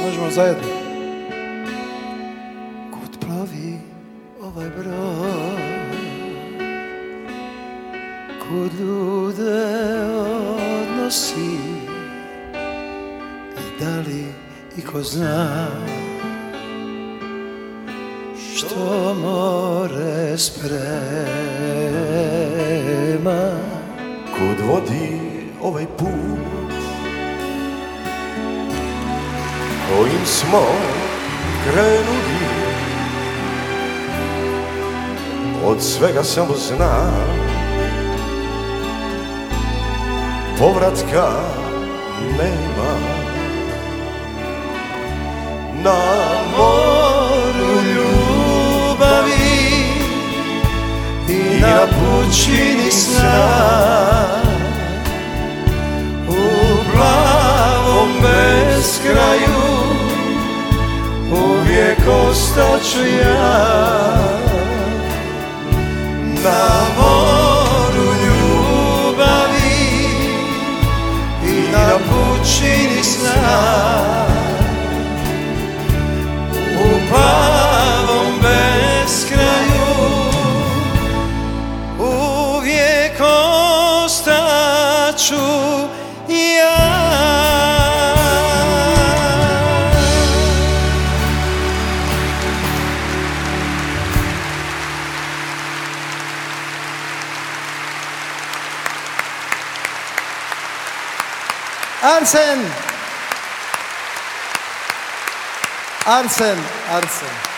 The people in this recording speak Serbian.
možemo zajedno. Kud plovi ovaj brod, kud ljude odnosi, i da li iko zna što more sprema. Kud vodi ovaj put kojim smo krenuli, od svega samo znam, povratka nema. Na moru ljubavi i na pučini sna, u plavom beskraju uvijek ostaću ja. Na moru ljubavi i na pučini sna, u plavom beskraju uvijek ostaću ja. Arsen!